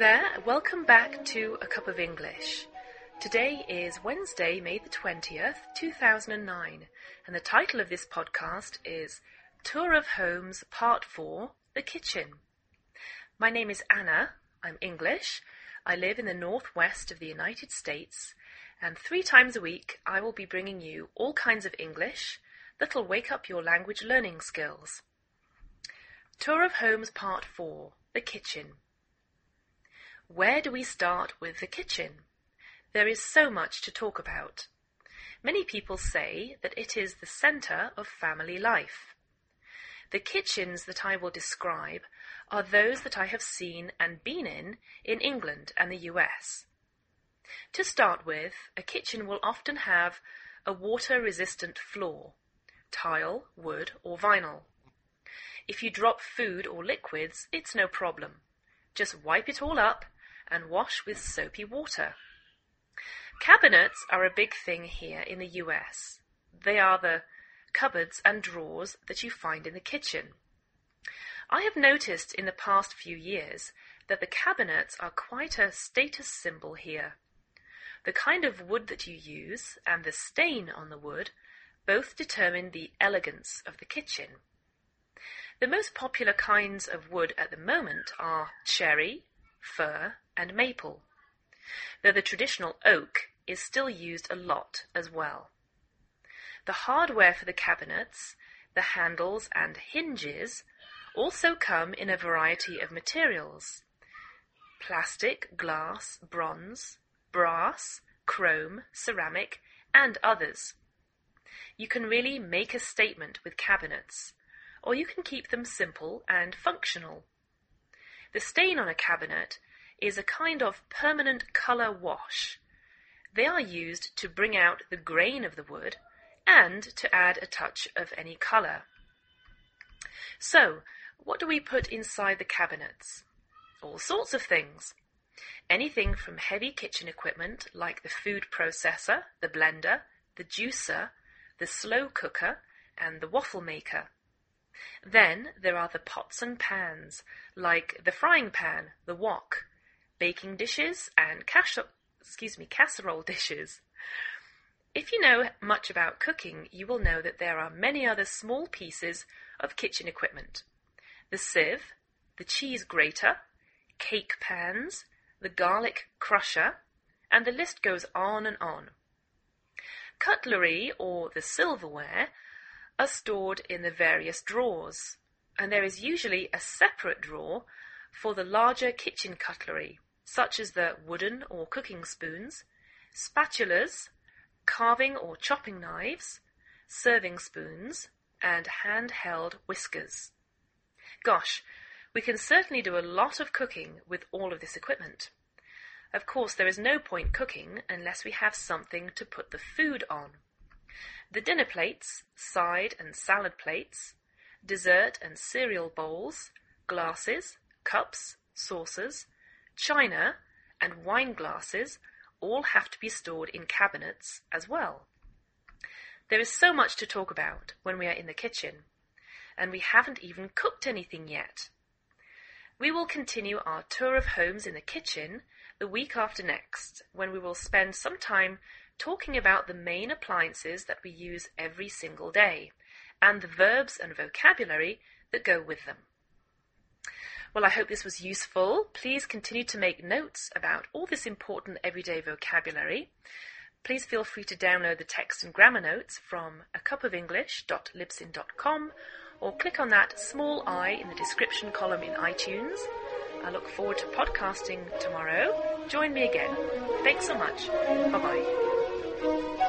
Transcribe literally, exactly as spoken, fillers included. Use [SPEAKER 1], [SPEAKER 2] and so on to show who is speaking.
[SPEAKER 1] there, welcome back to A Cup of English. Today is Wednesday, May the twentieth, two thousand nine, and the title of this podcast is Tour of Homes Part four, The Kitchen. My name is Anna, I'm English, I live in the northwest of the United States, and three times a week I will be bringing you all kinds of English that'll wake up your language learning skills. Tour of Homes Part four, The Kitchen. Where do we start with the kitchen? There is so much to talk about. Many people say that it is the centre of family life. The kitchens that I will describe are those that I have seen and been in in England and the U S. To start with, a kitchen will often have a water-resistant floor, tile, wood or vinyl. If you drop food or liquids, it's no problem. Just wipe it all up and wash with soapy water. Cabinets are a big thing here in the U S. They are the cupboards and drawers that you find in the kitchen. I have noticed in the past few years that the cabinets are quite a status symbol here. The kind of wood that you use and the stain on the wood both determine the elegance of the kitchen. The most popular kinds of wood at the moment are cherry, fir and maple, though the traditional oak is still used a lot as well. The hardware for the cabinets, the handles and hinges also come in a variety of materials: plastic, glass, bronze, brass, chrome, ceramic and others. You can really make a statement with cabinets, or you can keep them simple and functional. The stain on a cabinet is a kind of permanent colour wash. They are used to bring out the grain of the wood and to add a touch of any colour. So, what do we put inside the cabinets? All sorts of things. Anything from heavy kitchen equipment like the food processor, the blender, the juicer, the slow cooker and the waffle maker. Then there are the pots and pans, like the frying pan, the wok, baking dishes and cas- excuse me, casserole dishes. If you know much about cooking, you will know that there are many other small pieces of kitchen equipment. The sieve, the cheese grater, cake pans, the garlic crusher, and the list goes on and on. Cutlery, or the silverware, are stored in the various drawers, and there is usually a separate drawer for the larger kitchen cutlery, such as the wooden or cooking spoons, spatulas, carving or chopping knives, serving spoons, and handheld whiskers. Gosh, we can certainly do a lot of cooking with all of this equipment. Of course, there is no point cooking unless we have something to put the food on. The dinner plates, side and salad plates, dessert and cereal bowls, glasses, cups, saucers, china, and wine glasses all have to be stored in cabinets as well. There is so much to talk about when we are in the kitchen, and we haven't even cooked anything yet. We will continue our tour of homes in the kitchen the week after next, when we will spend some time talking about the main appliances that we use every single day, and the verbs and vocabulary that go with them. Well, I hope this was useful. Please continue to make notes about all this important everyday vocabulary. Please feel free to download the text and grammar notes from a cup of english dot libsyn dot com or click on that small I in the description column in iTunes. I look forward to podcasting tomorrow. Join me again. Thanks so much. Bye-bye.